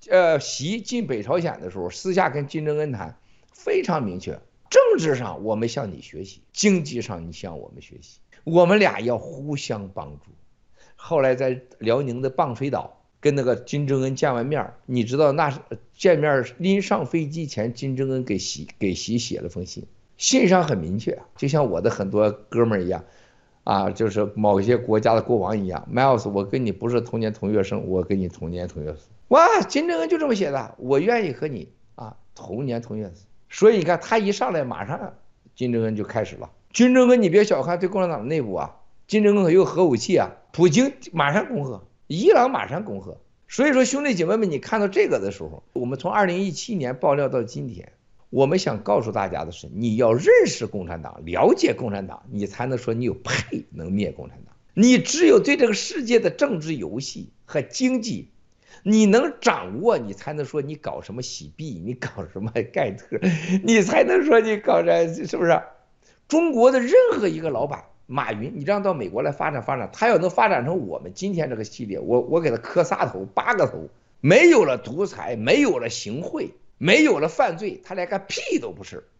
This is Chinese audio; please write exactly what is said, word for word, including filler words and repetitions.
呃习进北朝鲜的时候，私下跟金正恩谈，非常明确，政治上我们向你学习，经济上你向我们学习，我们俩要互相帮助。后来在辽宁的棒水岛跟那个金正恩见完面，你知道那见面临上飞机前，金正恩给习给习写了封信，信上很明确，就像我的很多哥们儿一样，啊，就是某些国家的国王一样 ，Miles， 我跟你不是同年同月生，我跟你同年同月死。哇，金正恩就这么写的，我愿意和你啊同年同月死。所以你看他一上来，马上金正恩就开始了。金正恩你别小看对共产党的内部啊，金正恩可有核武器啊，普京马上恭贺，伊朗马上恭贺。所以说兄弟姐妹们，你看到这个的时候，我们从二零一七年爆料到今天，我们想告诉大家的是，你要认识共产党，了解共产党，你才能说你有配能灭共产党。你只有对这个世界的政治游戏和经济你能掌握，你才能说你搞什么洗币，你搞什么盖特，你才能说你搞这，是不是？中国的任何一个老板，马云，你让到美国来发展发展，他要能发展成我们今天这个系列，我我给他磕仨头八个头，没有了独裁，没有了行贿，没有了犯罪，他连个屁都不是。